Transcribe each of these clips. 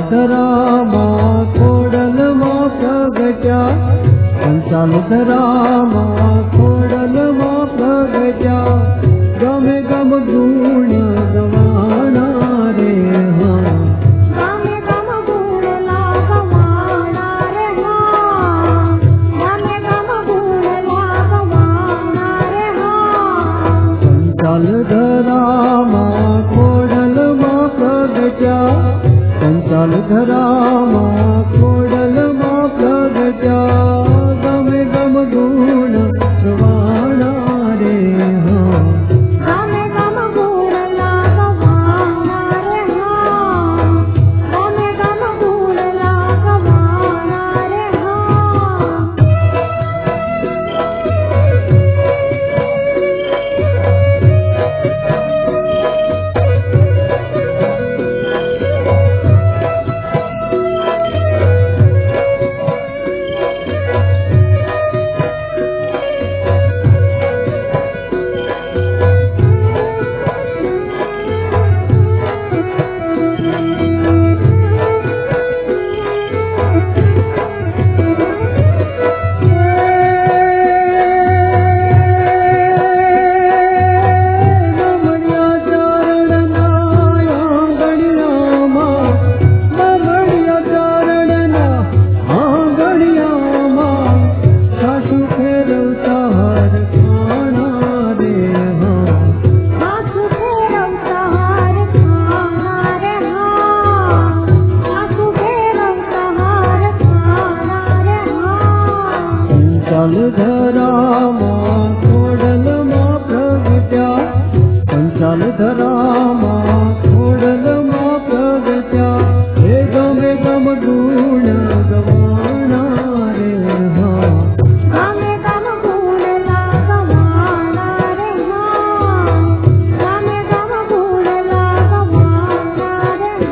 धरामा खोडलमा प्रगट्या पंचाल धरामा खोडलमा प्रगट्या गमे गम गुण गवाना रे हाँ गमे गम गुण ला गवाना रे हाँ गमे गम गुण ला गवाना रे हाँ पंचाल धरामा खोडलमा प्रगट्या पंचाल धरामा खोडलमा प्रगट्या गमे गम गुण गवाना रे हाँ गमे गम गुण ला गवाना रे हाँ गमे गम गुण ला गवाना रे हाँ पंचाल धरामा खोडलमा प्रगट्या हे गमे गम गुण गवाना रे हाँ गमे गम गुण ला गवाना रे हाँ गमे गम गुण ला गवाना रे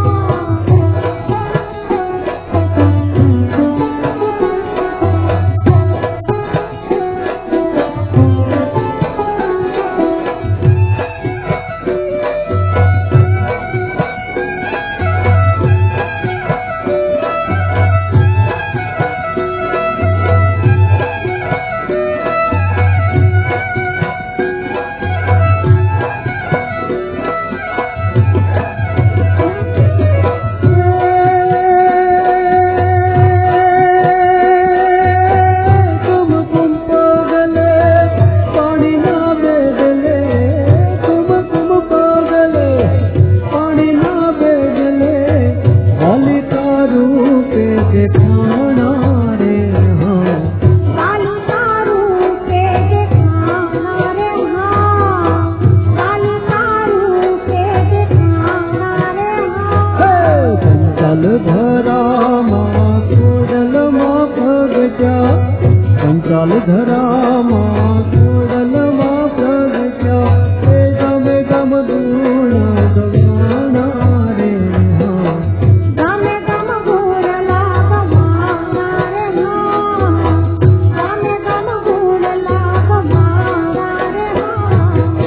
पंचाल धरामा खोडलमा प्रगट्या हे गमे गम गुण गवाना रे हाँ गमे गम गुण ला गवाना रे हाँ गमे गम गुण ला गवाना रे हाँ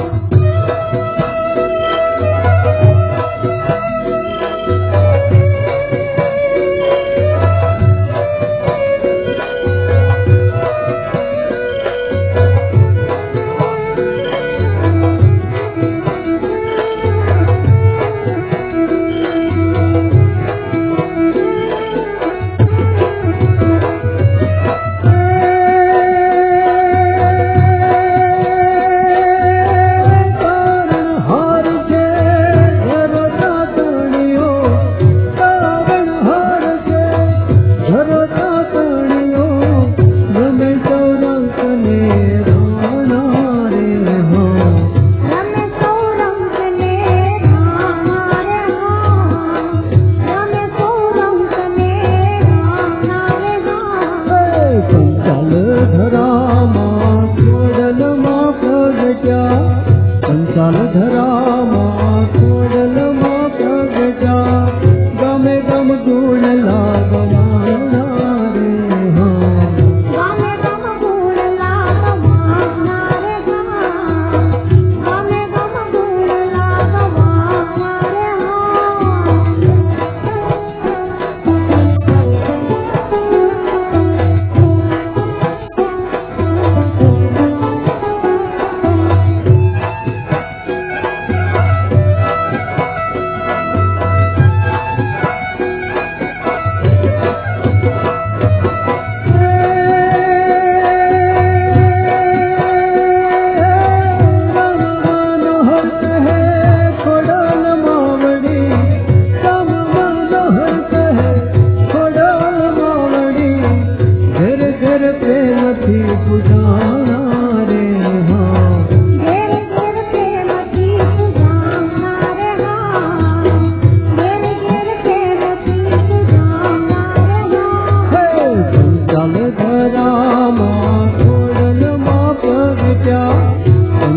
पंचाल धरामा खोडलमा प्रगट्या गमे गम गुण ला गवाना रे हाँ गमे गम गुण ला गवाना रे हाँ गमे गम गुण ला गवाना रे हाँ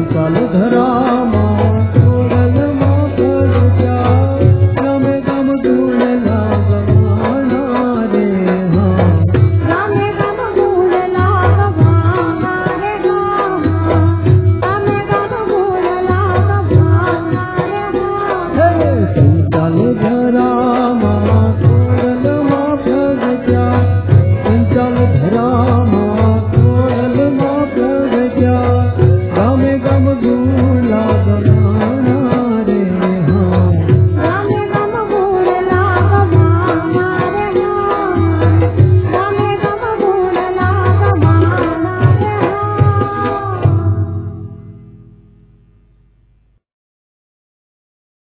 कंकाल धरा